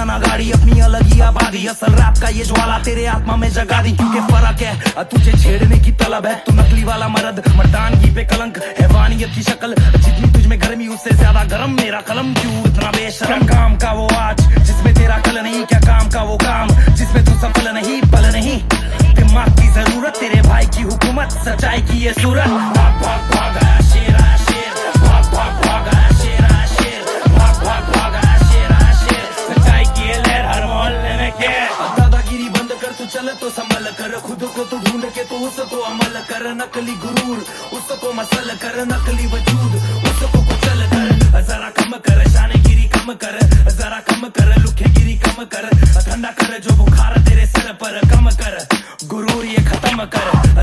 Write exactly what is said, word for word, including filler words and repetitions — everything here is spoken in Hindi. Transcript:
दुनिया ना गाड़ी, अपनी अलग ही आबादी। असल रैप का ये ज्वाला तेरे आत्मा में जगा दी, क्योंकि फर्क है तुझे छेड़ने की तलब है। तू नकली वाला मर्द, मर्दानगी पे कलंक, हैवानियत की शक्ल। जितनी तुझ में गर्मी उससे ज्यादा गर्म मेरा कलम, क्यों इतना बेशरम। काम का वो आज जिसमें तेरा कल नहीं, क्या काम का वो काम जिसमें तू सफल नहीं, पल नहीं। दिमाग की जरूरत, तेरे भाई की हुकूमत, सच्चाई की ये सूरत। भाग भाग भाग आया शेर आया शेर, भाग भाग भाग आया शेर आया शेर, भाग भाग भाग आया शेर आया शेर। सच्चाई की ये लहर हर मोहल्ले में के। दादागिरी बंद कर, तू चल तो संभल कर, खुद को तू ढूंढ के तो उसको अमल कर। नकली गुरूर उसको मसल कर, नकली वजूद उसको कुचल कर। जरा कम कर शानेगिरी कम कर, जरा कम कर लुखेगिरी कम कर। ठंडा कर जो बुखार तेरे सर पर, कम कर गुरूर ये खत्म कर।